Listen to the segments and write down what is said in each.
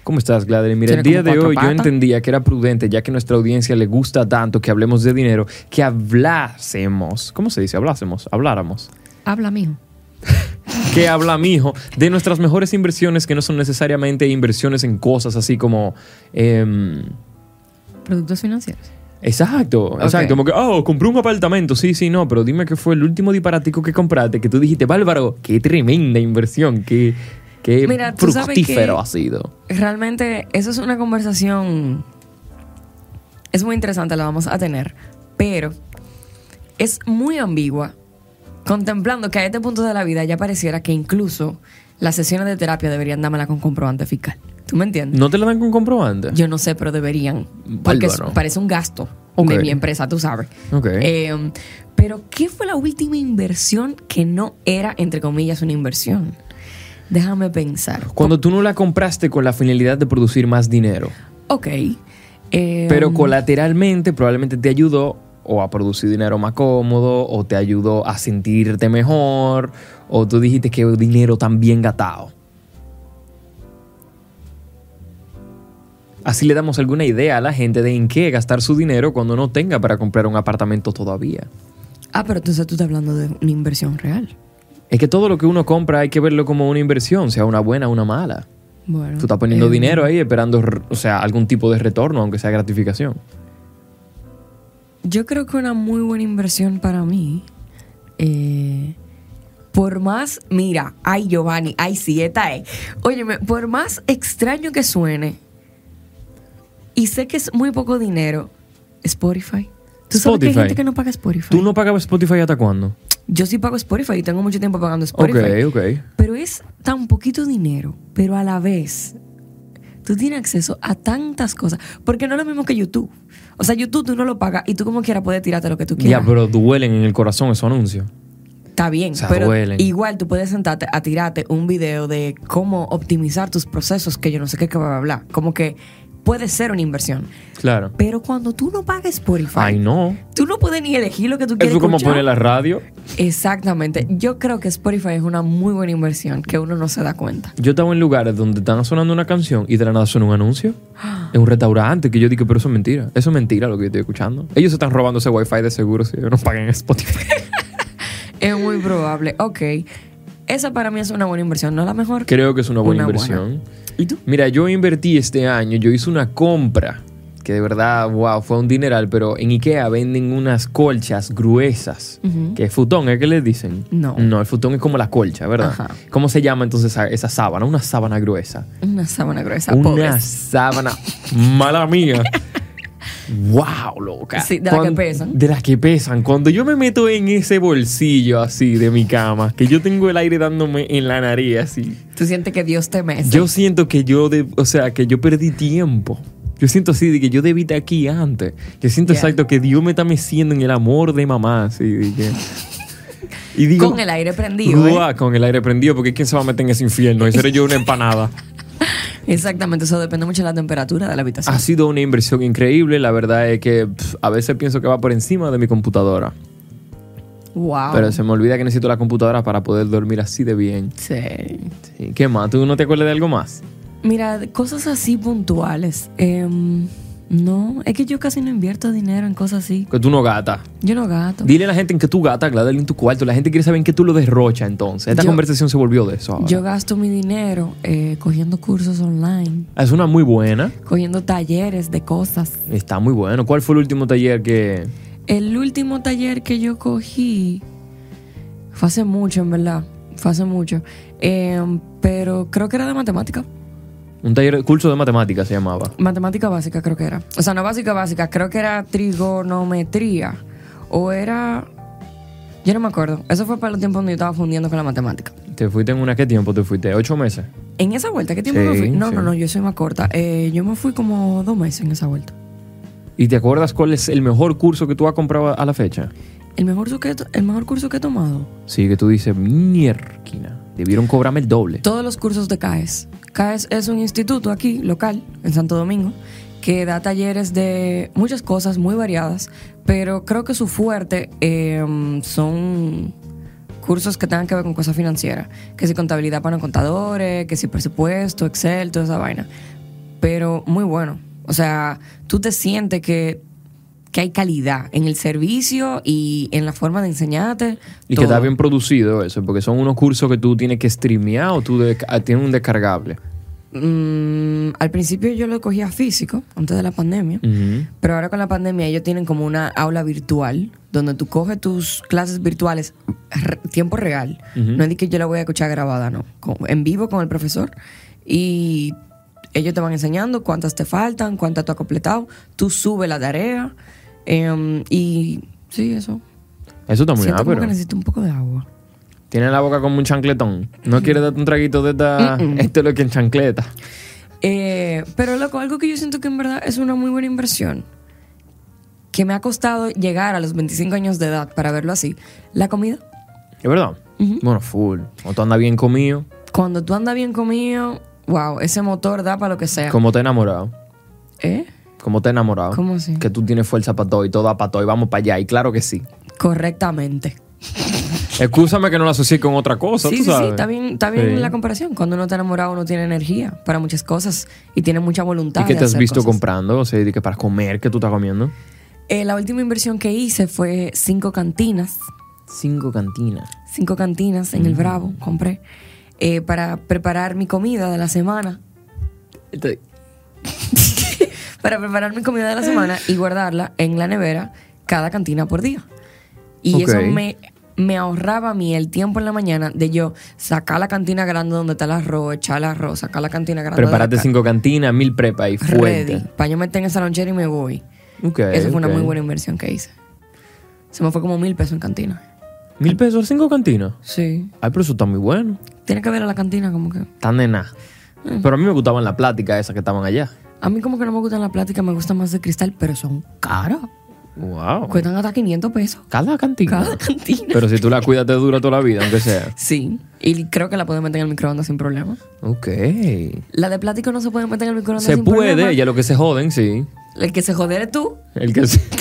¿Cómo estás, Gladys? Mira, el día de hoy yo entendía que era prudente, ya que a nuestra audiencia le gusta tanto que hablemos de dinero, que hablásemos. ¿Cómo se dice? Habláramos. Habla, mijo. Que habla, mijo, de nuestras mejores inversiones, que no son necesariamente inversiones en cosas así como... productos financieros. Exacto. Como que, compré un apartamento. Sí, no, pero dime qué fue el último disparatico que compraste, que tú dijiste, bárbaro, qué tremenda inversión, qué Mira, fructífero ha sido. Realmente, eso es una conversación, es muy interesante, la vamos a tener, pero es muy ambigua, contemplando que a este punto de la vida ya pareciera que incluso las sesiones de terapia deberían dármela con comprobante fiscal. ¿Tú me entiendes? ¿No te la dan con comprobante? Yo no sé, pero deberían. Porque parece un gasto de mi empresa, tú sabes. Pero, ¿qué fue la última inversión que no era, entre comillas, una inversión? Déjame pensar. Cuando tú no la compraste con la finalidad de producir más dinero. Ok. Pero colateralmente probablemente te ayudó o a producir dinero más cómodo, o te ayudó a sentirte mejor, o tú dijiste que dinero tan bien gastado. Así le damos alguna idea a la gente de en qué gastar su dinero cuando no tenga para comprar un apartamento todavía. Pero entonces tú estás hablando de una inversión real. Es que todo lo que uno compra hay que verlo como una inversión, sea una buena o una mala. Bueno, tú estás poniendo dinero ahí esperando, algún tipo de retorno, aunque sea gratificación. Yo creo que una muy buena inversión para mí, por más, mira, ay Giovanni, ay sí, esta es. Óyeme, por más extraño que suene, y sé que es muy poco dinero, Spotify. ¿Tú sabes que hay gente que no paga Spotify? ¿Tú no pagabas Spotify hasta cuándo? Yo sí pago Spotify y tengo mucho tiempo pagando Spotify. Ok. Pero es tan poquito dinero, pero a la vez tú tienes acceso a tantas cosas. Porque no es lo mismo que YouTube. O sea, YouTube tú no lo pagas y tú como quieras puedes tirarte lo que tú quieras. Ya, pero duelen en el corazón esos anuncios. Está bien, pero duelen. Igual tú puedes sentarte a tirarte un video de cómo optimizar tus procesos, que yo no sé qué va a hablar. Como que puede ser una inversión. Claro. Pero cuando tú no pagas Spotify, no. Tú no puedes ni elegir lo que tú quieres escuchar. Es como poner la radio. Exactamente. Yo creo que Spotify es una muy buena inversión que uno no se da cuenta. Yo estaba en lugares donde están sonando una canción y de la nada suena un anuncio. En un restaurante que yo digo, pero eso es mentira. Eso es mentira lo que yo estoy escuchando. Ellos se están robando ese wifi de seguro si ellos no pagan Spotify. Es muy probable. Ok. Esa para mí es una buena inversión. ¿No la mejor? Creo que es una buena inversión. Buena. ¿Y tú? Mira, yo invertí este año. Yo hice una compra que de verdad, wow, fue un dineral. Pero en Ikea venden unas colchas gruesas. Que es futón, ¿es que les dicen? No, el futón es como la colcha, ¿verdad? Ajá. ¿Cómo se llama entonces esa sábana? Una sábana gruesa. Una sábana gruesa, Una sábana mala mía. ¡Wow, loca! Sí, de las que pesan. De las que pesan. Cuando yo me meto en ese bolsillo así de mi cama, que yo tengo el aire dándome en la nariz así. ¿Tú sientes que Dios te mece? Yo siento que que yo perdí tiempo. Yo siento así de que yo debí estar aquí antes. Yo siento exacto que Dios me está meciendo en el amor de mamá. Así, y digo, con el aire prendido. Con el aire prendido, porque ¿quién se va a meter en ese infierno? Y seré yo una empanada. Exactamente, eso depende mucho de la temperatura de la habitación. Ha sido una inversión increíble. La verdad es que a veces pienso que va por encima de mi computadora. Wow. Pero se me olvida que necesito la computadora para poder dormir así de bien. Sí. ¿Qué más? ¿Tú no te acuerdas de algo más? Mira, cosas así puntuales. No, es que yo casi no invierto dinero en cosas así. Que tú no gatas. Yo no gato. Dile a la gente en qué tú gatas, Gladys, en tu cuarto. La gente quiere saber en qué tú lo derrochas entonces. Esta conversación se volvió de eso ahora. Yo gasto mi dinero cogiendo cursos online. Es una muy buena. Cogiendo talleres de cosas. Está muy bueno. ¿Cuál fue el último taller que...? El último taller que yo cogí fue hace mucho, en verdad. Fue hace mucho. Pero creo que era de matemática. Un taller, curso de matemáticas se llamaba. Matemática básica creo que era. O sea, no básica, creo que era trigonometría. O era... Yo no me acuerdo. Eso fue para los tiempos donde yo estaba fundiendo con la matemática. ¿Te fuiste en qué tiempo te fuiste? ¿8 meses? ¿En esa vuelta? ¿Qué tiempo me fui? No, yo soy más corta. Yo me fui como 2 meses en esa vuelta. ¿Y te acuerdas cuál es el mejor curso que tú has comprado a la fecha? ¿El mejor curso que he tomado? Sí, que tú dices, mierquina, debieron cobrarme el doble. Todos los cursos de CAES. CAES es un instituto aquí, local, en Santo Domingo, que da talleres de muchas cosas muy variadas, pero creo que su fuerte son cursos que tengan que ver con cosas financieras, que si contabilidad para contadores, que si presupuesto, Excel, toda esa vaina. pero muy bueno. O sea, tú te sientes que hay calidad en el servicio y en la forma de enseñarte. Y todo. que está bien producido eso, porque son unos cursos que tú tienes que streamear o tú tienes un descargable. Al principio yo lo cogía físico, antes de la pandemia, pero ahora con la pandemia ellos tienen como una aula virtual donde tú coges tus clases virtuales tiempo real. No es de que yo la voy a escuchar grabada, no. En vivo con el profesor y ellos te van enseñando cuántas te faltan, cuántas tú has completado. Tú subes la tarea y sí, eso. Eso está muy Siento como ápero. que necesito un poco de agua. Tiene la boca como un chancletón. ¿No quieres darte un traguito de esta? Esto es lo que en chancleta. Pero loco, algo que yo siento que en verdad es una muy buena inversión, que me ha costado llegar a los 25 años de edad para verlo así, la comida. ¿Es verdad? Bueno, full. O tú andas bien comido. Cuando tú andas bien comido, wow, ese motor da para lo que sea. Como te he enamorado. Como te he enamorado. ¿Cómo así? Que tú tienes fuerza para todo y todo para todo y vamos para allá. Y claro que sí. Correctamente. Excúsame que no lo asocié con otra cosa, Sí, tú sí, sabes. sí, está bien Sí. la comparación. Cuando uno está enamorado, uno tiene energía para muchas cosas y tiene mucha voluntad. ¿Y qué de te has hacer visto cosas. comprando? O sea, de que para comer, ¿qué tú estás comiendo? La última inversión que hice fue 5 cantinas. 5 cantinas. 5 cantinas en el Bravo, compré, para preparar mi comida de la semana. Para preparar mi comida de la semana y guardarla en la nevera cada cantina por día. Y Ok. eso me ahorraba a mí el tiempo en la mañana de yo sacar la cantina grande donde está el arroz, echar el arroz, sacar la cantina grande. Prepárate 5 cantinas, 1000 prepa y fuerte. ready, para yo meter en esa lonchera y me voy. Okay, Esa fue una ok. muy buena inversión que hice. Se me fue como 1,000 pesos en cantina. 1000 pesos 5 cantinas. Sí. Ay, pero eso está muy bueno. Tiene que ver a la cantina como que... Tan de nada. Pero a mí me gustaban las pláticas esas que estaban allá. A mí como que no me gustan la plática, me gusta más de cristal, pero son caras. Wow. Cuestan hasta 500 pesos. Cada cantina. Cada cantina. Pero si tú la cuidas te dura toda la vida, aunque sea. Sí. Y creo que la pueden meter en el microondas sin problema. Ok. La de plástico no se puede meter en el microondas Se sin puede, problema. ya lo que se joden, sí. El que se jode eres tú. El que se...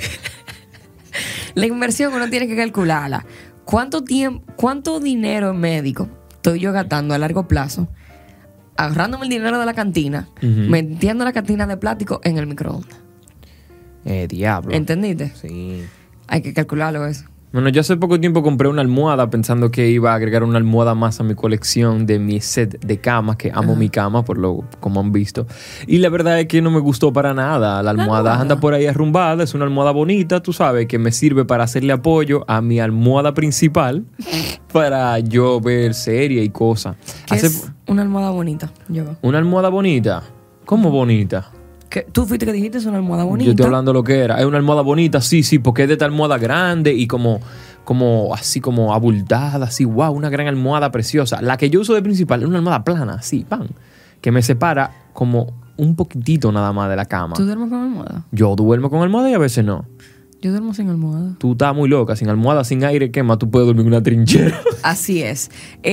La inversión uno tiene que calcularla. ¿Cuánto dinero en médico estoy yo gastando a largo plazo? Ahorrándome el dinero de la cantina, metiendo la cantina de plástico en el microondas. Diablo. ¿Entendiste? Sí. Hay que calcularlo eso. Bueno, yo hace poco tiempo compré una almohada pensando que iba a agregar una almohada más a mi colección de mi set de camas, que amo mi cama, como han visto. Y la verdad es que no me gustó para nada. La almohada anda por ahí arrumbada, es una almohada bonita, tú sabes, que me sirve para hacerle apoyo a mi almohada principal para yo ver serie y cosas. ¿Qué es una almohada bonita? Una almohada bonita. ¿Cómo bonita? Tú fuiste que dijiste es una almohada bonita. Yo estoy hablando de lo que era. Es una almohada bonita, sí, porque es de esta almohada grande y como así como abultada, así, wow, una gran almohada preciosa. La que yo uso de principal es una almohada plana, así, pan, que me separa como un poquitito nada más de la cama. ¿Tú duermes con almohada? Yo duermo con almohada y a veces no. Yo duermo sin almohada. Tú estás muy loca, sin almohada, sin aire, quema, tú puedes dormir en una trinchera. Así es.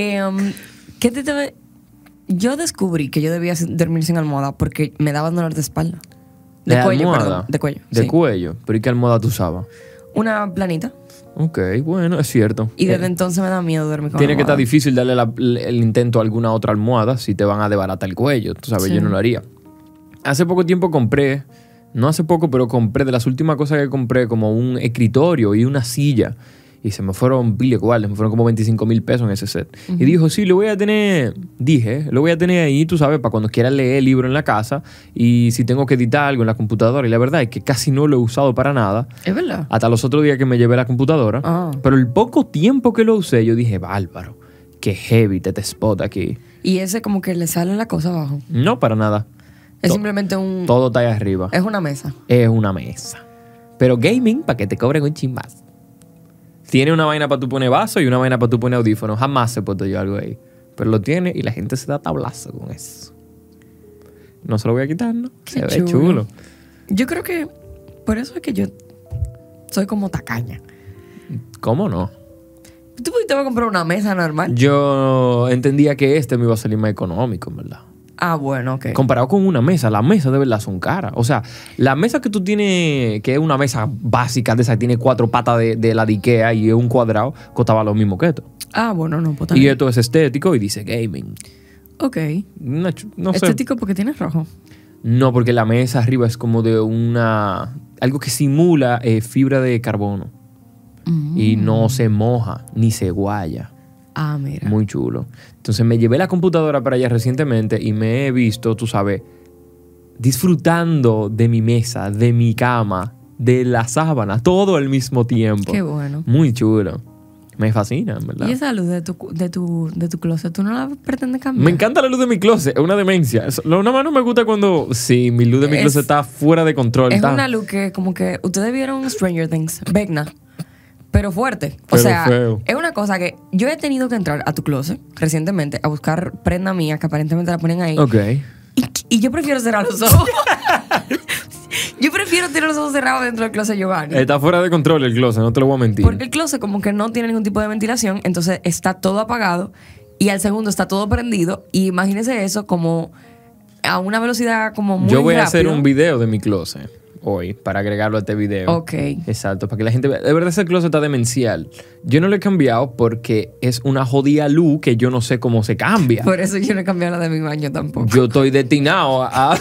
Yo descubrí que yo debía dormir sin almohada porque me daba dolor de espalda. De cuello, almohada? perdón. De cuello. De sí. cuello. ¿Pero y qué almohada tú usabas? Una planita. Ok, bueno, es cierto. Y desde entonces me da miedo dormir con Tiene que almohada. estar difícil darle el intento a alguna otra almohada si te van a desbaratar el cuello. Tú sabes, Sí. yo no lo haría. Hace poco tiempo compré, no hace poco, pero compré de las últimas cosas que compré como un escritorio y una silla. Y se me fueron pile igual, me fueron como 25,000 pesos en ese set. Y dijo, sí, lo voy a tener ahí, tú sabes, para cuando quiera leer el libro en la casa y si tengo que editar algo en la computadora. Y la verdad es que casi no lo he usado para nada. Es verdad. Hasta los otros días que me llevé la computadora. Ah. Pero el poco tiempo que lo usé, yo dije, bárbaro, qué heavy te spot aquí. Y ese como que le sale la cosa abajo. No, para nada. Es simplemente un... Todo está ahí arriba. Es una mesa. Es una mesa. Pero gaming, para que te cobren un chin más. Tiene una vaina para tú poner vaso y una vaina para tú poner audífonos. Jamás he puesto yo algo ahí. Pero lo tiene y la gente se da tablazo con eso. No se lo voy a quitar, ¿no? Qué Se ve chulo. Yo creo que por eso es que yo soy como tacaña. ¿Cómo no? ¿Tú pudiste comprar una mesa normal? Yo entendía que este me iba a salir más económico, en verdad. Ah, bueno, ok. Comparado con una mesa, las mesas de verdad son caras. O sea, la mesa que tú tienes, que es una mesa básica de esa que tiene 4 patas de la de Ikea y es un cuadrado, costaba lo mismo que esto. Ah, bueno, no, pues Y también. esto es estético y dice gaming. Ok. No sé. Estético porque tiene rojo. No, porque la mesa arriba es como de algo que simula fibra de carbono. Y no se moja ni se guaya. Ah, mira. Muy chulo. Entonces me llevé la computadora para allá recientemente y me he visto, tú sabes, disfrutando de mi mesa, de mi cama, de la sábana, todo al mismo tiempo. Qué bueno. Muy chulo. Me fascina, en verdad. ¿Y esa luz de tu closet, tú no la pretendes cambiar? Me encanta la luz de mi closet, es una demencia. Lo nada más no me gusta cuando, sí, mi luz de mi closet está fuera de control. Es una luz que como que, ustedes vieron Stranger Things, Vecna, pero fuerte. O Pero sea, feo. es una cosa que yo he tenido que entrar a tu closet recientemente a buscar prenda mía que aparentemente la ponen ahí. Ok. Y yo prefiero cerrar los ojos. Yo prefiero tener los ojos cerrados dentro del closet Giovanni. Está fuera de control el closet, no te lo voy a mentir. Porque el closet como que no tiene ningún tipo de ventilación, entonces está todo apagado y al segundo está todo prendido. Y imagínese eso como a una velocidad como muy rápida. Yo voy a hacer un video de mi closet hoy para agregarlo a este video. Ok. Exacto, para que la gente vea. De verdad ese closet está demencial. Yo no lo he cambiado porque es una jodida luz que yo no sé cómo se cambia. Por eso yo no he cambiado la de mi baño tampoco. Yo estoy destinado a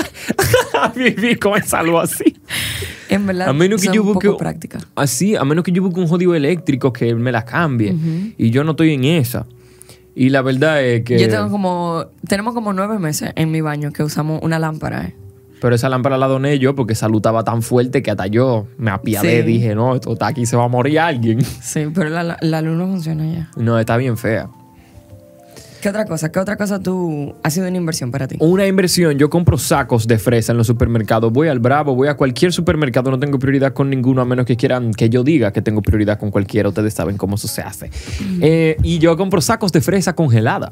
vivir con esa luz así. En verdad, A menos que son yo un busque poco práctica. así, a menos que yo busque un jodido eléctrico que me la cambie. Y yo no estoy en esa. Y la verdad es que... Tenemos como 9 meses en mi baño que usamos una lámpara, Pero esa lámpara la doné yo porque esa luz estaba tan fuerte que hasta yo me apiadé. Sí. Dije, no, esto está aquí, se va a morir alguien. Sí, pero la luz no funciona ya. No, está bien fea. ¿Qué otra cosa tú ha sido una inversión para ti? Una inversión, yo compro sacos de fresa en los supermercados. Voy al Bravo, voy a cualquier supermercado, no tengo prioridad con ninguno, a menos que quieran que yo diga que tengo prioridad con cualquiera. Ustedes saben cómo eso se hace. Y yo compro sacos de fresa congelada.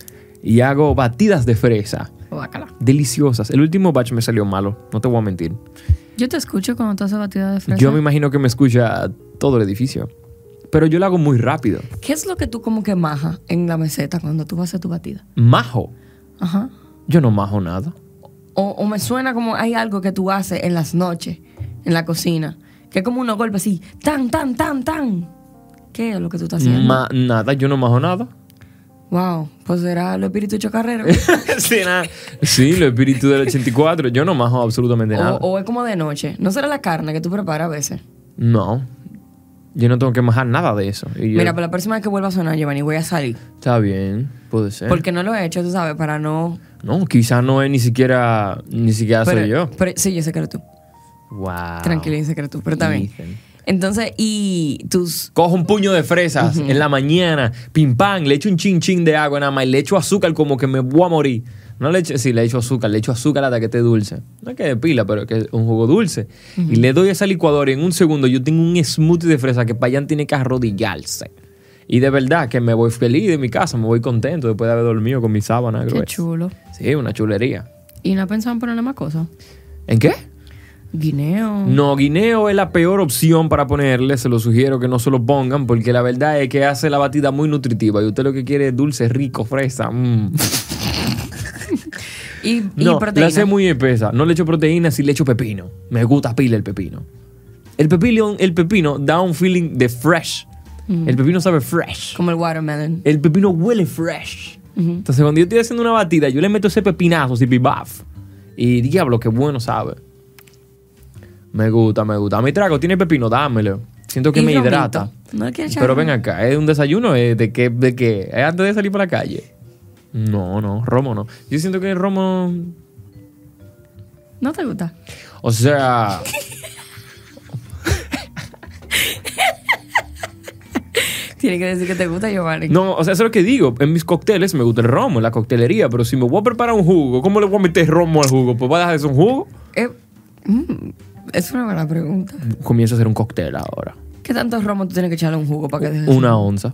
Y hago batidas de fresa. Bácala. Deliciosas. El último batch me salió malo, no te voy a mentir. Yo te escucho cuando tú haces batida de fresa. Yo me imagino que me escucha todo el edificio. Pero yo lo hago muy rápido. ¿Qué es lo que tú como que majas en la meseta cuando tú vas a hacer tu batida? Majo. Ajá. Yo no majo nada. O me suena como hay algo que tú haces en las noches, en la cocina, que es como unos golpes así, tan, tan, tan, tan. ¿Qué es lo que tú estás haciendo? Nada, yo no majo nada. Wow, pues será el espíritu chocarrero. Sí, nada. Sí, los espíritus del 84. Yo no majo absolutamente nada. o es como de noche. ¿No será la carne que tú preparas a veces? No. Yo no tengo que majar nada de eso. Y Mira, pero la próxima vez que vuelva a sonar, Giovanni, voy a salir. Está bien, puede ser. Porque no lo he hecho, tú sabes, para no... No, quizás no es ni siquiera soy yo. Pero sí, yo sé que eres tú. Wow. Tranquilo, yo sé que eres tú, pero está bien. Ethan. Entonces, y tus... Cojo un puño de fresas en la mañana, pim pam, le echo un chin chin de agua nada más y le echo azúcar como que me voy a morir. No le echo, sí, le echo azúcar hasta que esté dulce. No es que de pila, pero que es un jugo dulce. Y le doy esa licuadora y en un segundo yo tengo un smoothie de fresa que Payán tiene que arrodillarse. Y de verdad que me voy feliz de mi casa, me voy contento después de haber dormido con mi sábana. Qué gruesa. chulo. Sí, una chulería. ¿Y no pensaban ponerle más cosas? ¿En qué? Guineo. No, guineo es la peor opción para ponerle. Se lo sugiero que no se lo pongan porque la verdad es que hace la batida muy nutritiva y usted lo que quiere es dulce, rico, fresa. Y No, proteína. la hace muy espesa. No le echo proteína, sí le echo pepino. Me gusta pila el pepino. El pepino da un feeling de fresh. El pepino sabe fresh. Como el watermelon. El pepino huele fresh. Entonces cuando yo estoy haciendo una batida, yo le meto ese pepinazo, así baf. Y diablo, qué bueno sabe. Me gusta. A mi trago tiene pepino, dámelo. Siento que ¿Y me romito? hidrata. ¿No le quieres echar Pero romo? ven acá, ¿es un desayuno? ¿De qué? ¿Es antes de salir para la calle? No, romo no. Yo siento que el romo... ¿No te gusta? O sea... Tiene que decir que te gusta, Giovanni. No, o sea, eso es lo que digo. En mis cócteles me gusta el romo, en la coctelería. Pero si me voy a preparar un jugo, ¿cómo le voy a meter romo al jugo? Pues voy a dejar de ser un jugo. Es una buena pregunta. Comienzo a hacer un cóctel ahora. ¿Qué tanto romo tú tienes que echarle a un jugo para que dejes? Una onza.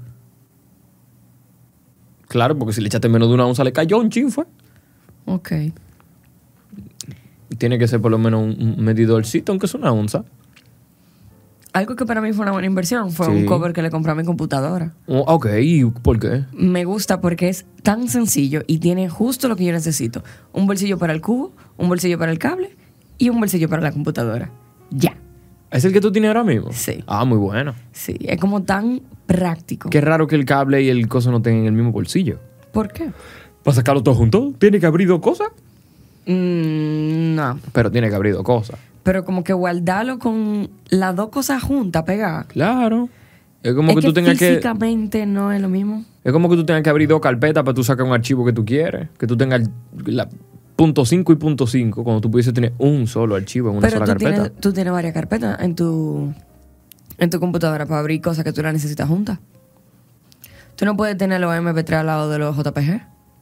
Claro, porque si le echaste menos de una onza, le cayó un chin, fue. Ok. Tiene que ser por lo menos un medidorcito, aunque es una onza. Algo que para mí fue una buena inversión fue Sí. un cover que le compré a mi computadora. Oh, ok, ¿y por qué? Me gusta porque es tan sencillo y tiene justo lo que yo necesito. Un bolsillo para el cubo, un bolsillo para el cable y un bolsillo para la computadora. Ya. ¿Es el que tú tienes ahora mismo? Sí. Ah, muy bueno. Sí, es como tan práctico. Qué raro que el cable y el coso no tengan el mismo bolsillo. ¿Por qué? ¿Para sacarlo todo junto? ¿Tiene que abrir dos cosas? No. Pero tiene que abrir 2 cosas. Pero como que guardarlo con las 2 cosas juntas, pegadas. Claro. Es como Es que tú tengas que... físicamente no es lo mismo. Es como que tú tengas que abrir 2 carpetas para tú sacar un archivo que tú quieres. Que tú tengas la .5 y .5 cuando tú pudieses tener un solo archivo en una sola carpeta. Tú tienes varias carpetas en tu computadora para abrir cosas que tú las necesitas juntas. Tú no puedes tener los MP3 al lado de los JPG.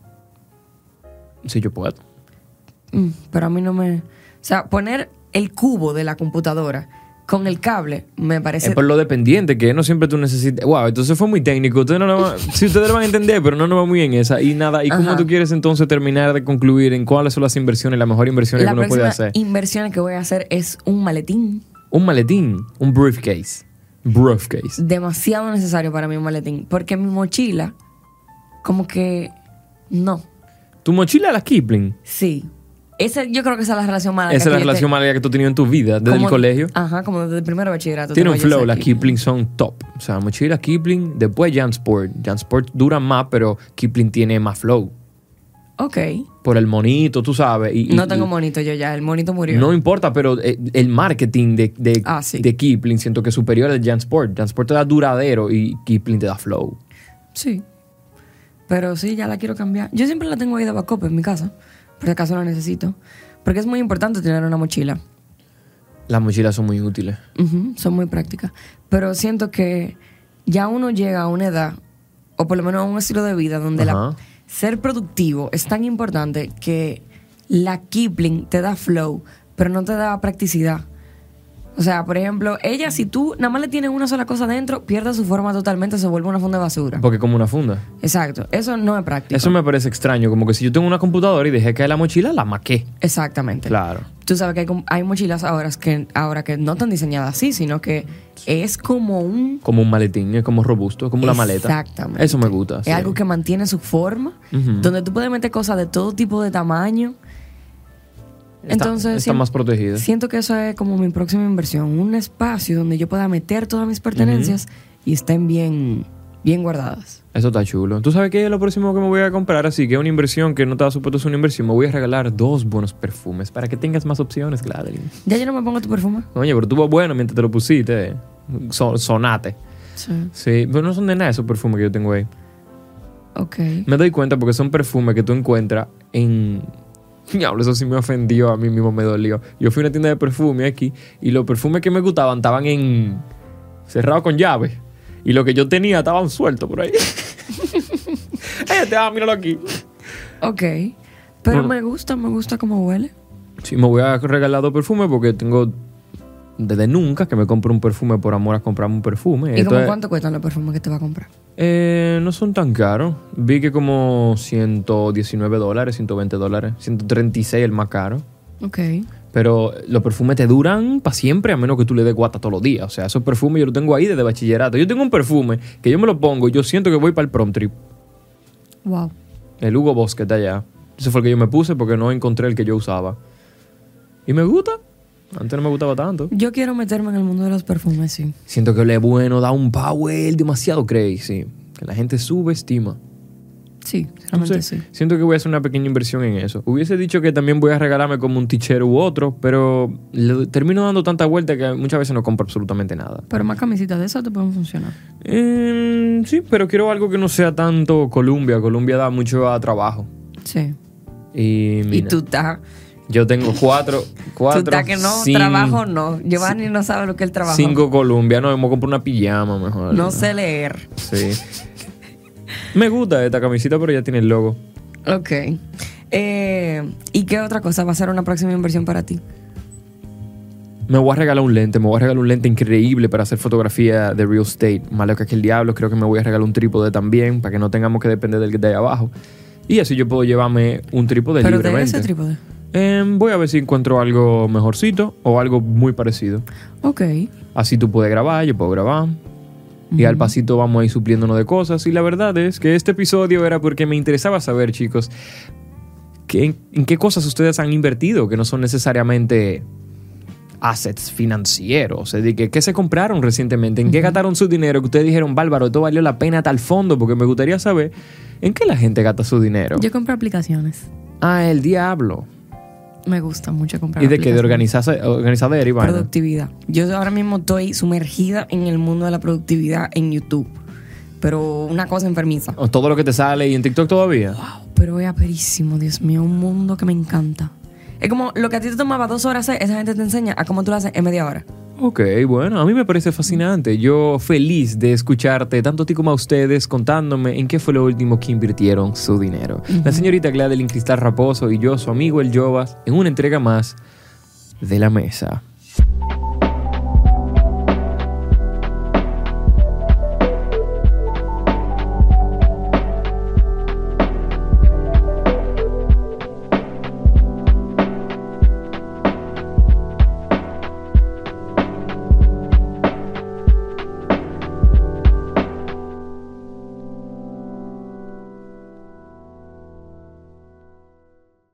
Sí, yo puedo. Pero a mí no me... O sea, poner el cubo de la computadora con el cable me parece... Es por lo dependiente, que no siempre tú necesitas... Wow, entonces fue muy técnico. Ustedes no lo van... Sí, ustedes lo van a entender, pero no nos va muy en esa. Y nada, ¿y cómo Ajá. tú quieres entonces terminar de concluir en cuáles son las inversiones, las mejores inversiones que uno puede hacer? La próxima inversión que voy a hacer es un maletín. Un maletín, un briefcase. Briefcase. Demasiado necesario para mí un maletín. Porque mi mochila, como que... No. ¿Tu mochila la Kipling? Sí. Yo creo que esa es la relación más larga Esa es la que yo relación más larga que tú has tenido en tu vida, desde el colegio. Ajá, como desde el primer bachillerato. Tiene un tengo yo flow, esa las Kipling son top. O sea, mochila Kipling, después Jansport. Jansport dura más, pero Kipling tiene más flow. Ok. Por el monito, tú sabes. No tengo monito yo ya, el monito murió. No importa, pero el marketing Sí. de Kipling siento que es superior al Jansport. Jansport te da duradero y Kipling te da flow. Sí. Pero sí, ya la quiero cambiar. Yo siempre la tengo ahí de backup en mi casa, por si acaso la necesito. Porque es muy importante tener una mochila. Las mochilas son muy útiles. Ujú, son muy prácticas. Pero siento que ya uno llega a una edad, o por lo menos a un estilo de vida, donde Ajá. ser productivo es tan importante que la Kipling te da flow, pero no te da practicidad. O sea, por ejemplo, ella, si tú nada más le tienes una sola cosa dentro, pierde su forma totalmente, se vuelve una funda de basura. Porque es como una funda. Exacto. Eso no es práctico. Eso me parece extraño. Como que si yo tengo una computadora y dejé caer la mochila, la maqué. Exactamente. Claro. Tú sabes que hay mochilas ahora que no están diseñadas así, sino que es como un... Como un maletín, es como robusto, es como una maleta. Exactamente. Eso me gusta. Es sí. algo que mantiene su forma, Ujú. donde tú puedes meter cosas de todo tipo de tamaño. Entonces, está más protegido. Siento que eso es como mi próxima inversión. Un espacio donde yo pueda meter todas mis pertenencias y estén bien guardadas. Eso está chulo. ¿Tú sabes qué es lo próximo que me voy a comprar? Así que es una inversión que no estaba supuesto ser una inversión. Me voy a regalar 2 buenos perfumes para que tengas más opciones, Gladeline. Ya yo no me pongo tu perfume. Oye, pero estuvo bueno mientras te lo pusiste. Sonate. Sí. Sí, pero no son de nada esos perfumes que yo tengo ahí. Ok. Me doy cuenta porque son perfumes que tú encuentras en... Diablo, eso sí me ofendió, a mí mismo me dolió. Yo fui a una tienda de perfume aquí y los perfumes que me gustaban estaban cerrados con llave. Y lo que yo tenía estaban sueltos por ahí. Míralo aquí. Ok. Pero Bueno. me gusta cómo huele. Sí, me voy a regalar 2 perfumes porque tengo desde nunca que me compro un perfume por amor a comprarme un perfume. ¿Y como cuánto cuestan los perfumes que te va a comprar? No son tan caros. Vi que como $119, $120, 136 el más caro. Ok. Pero los perfumes te duran para siempre a menos que tú le des guata todos los días. O sea, esos perfumes yo los tengo ahí desde bachillerato. Yo tengo un perfume que yo me lo pongo y yo siento que voy para el prom trip. Wow. El Hugo Boss que está allá. Ese fue el que yo me puse porque no encontré el que yo usaba. Y me gusta. Antes no me gustaba tanto. Yo quiero meterme en el mundo de los perfumes, sí. Siento que le bueno, da un power demasiado crazy. Que la gente subestima. Sí, realmente Entonces, sí. siento que voy a hacer una pequeña inversión en eso. Hubiese dicho que también voy a regalarme como un t-shirt u otro, pero le termino dando tanta vuelta que muchas veces no compro absolutamente nada. Pero más camisitas de esas te pueden funcionar. Sí, pero quiero algo que no sea tanto Columbia. Columbia da mucho a trabajo. Sí. Y, Y mira, tú estás... yo tengo cuatro Tú estás que no, trabajo no. Giovanni no sabe lo que es el trabajo. 5 Columbia. No, vamos a comprar una pijama mejor. No sé leer. Sí. Me gusta esta camisita, pero ya tiene el logo. Ok. ¿Y qué otra cosa va a ser una próxima inversión para ti? Me voy a regalar un lente. Me voy a regalar un lente increíble para hacer fotografía de real estate. Más loca que el diablo. Creo que me voy a regalar un trípode también para que no tengamos que depender del que está ahí abajo. Y así yo puedo llevarme un trípode ¿Pero libremente. de ese trípode? Voy a ver si encuentro algo mejorcito o algo muy parecido. Ok. Así tú puedes grabar, yo puedo grabar. Y al pasito vamos a ir supliéndonos de cosas. Y la verdad es que este episodio era porque me interesaba saber, chicos, en qué cosas ustedes han invertido que no son necesariamente assets financieros. Es decir, ¿qué se compraron recientemente? ¿En qué gastaron su dinero? Que ustedes dijeron, bárbaro, esto valió la pena a tal fondo. Porque me gustaría saber en qué la gente gasta su dinero. Yo compro aplicaciones. Ah, el diablo. Me gusta mucho comprar ¿Y de qué? ¿De aplicaciones. organizadera y vaina? Productividad. Yo ahora mismo estoy sumergida en el mundo de la productividad en YouTube. Pero una cosa enfermiza. ¿O todo lo que te sale y en TikTok todavía? Wow, pero es aperísimo, Dios mío. Un mundo que me encanta. Es como lo que a ti te tomaba 2 horas hacer, esa gente te enseña a cómo tú lo haces en media hora. Ok, bueno, a mí me parece fascinante. Yo feliz de escucharte, tanto a ti como a ustedes, contándome en qué fue lo último que invirtieron su dinero. La señorita Gladeline Cristal Raposo y yo, su amigo El Jovas, en una entrega más de La Mesa.